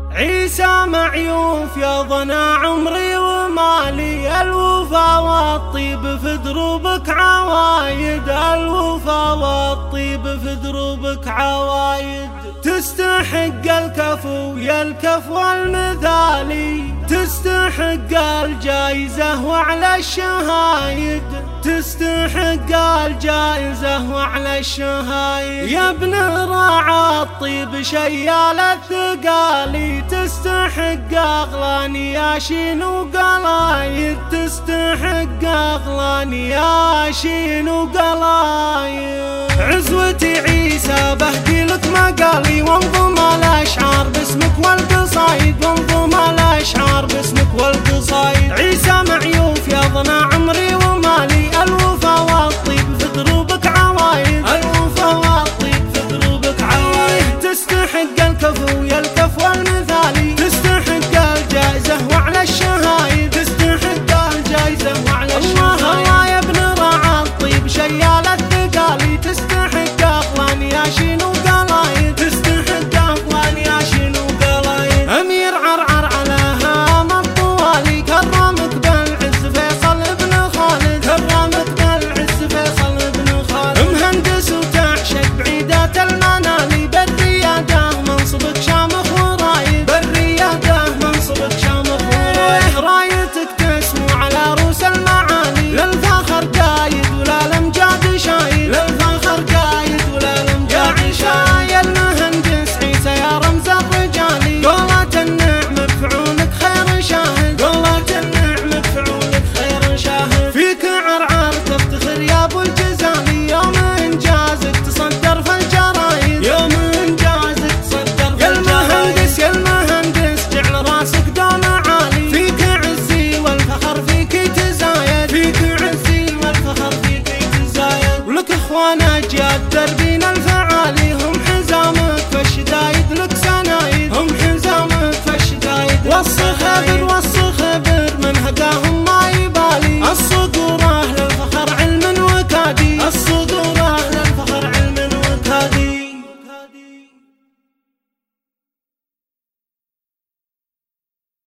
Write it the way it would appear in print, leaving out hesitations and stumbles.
عيسى معيوف يا ضنا عمري ومالي، الوفا والطيب في دروبك عوايد، الوفا والطيب في دروبك عوايد. تستحق الكفو يا الكفو المثالي، تستحق الجائزة وعلى الشهايد، تستحق الجائزة وعلى الشهايد. يا ابن راعى الطيب شيال الثقالي، تستحق أغلى نياشين وقلايد، تستحق أغلى نياشين وقلايد. عزوتي عيسى بهدي لك مقالي، وانظم الأشعار باسمك والقصايد، وانظم الأشعار باسمك والقصايد. عيسى معيوف يا ضنا عمري ومالي، الوفا والطيب في دروبك عوايد، الوفا والطيب في دروبك عوايد. تستحق الكفو يا الكفو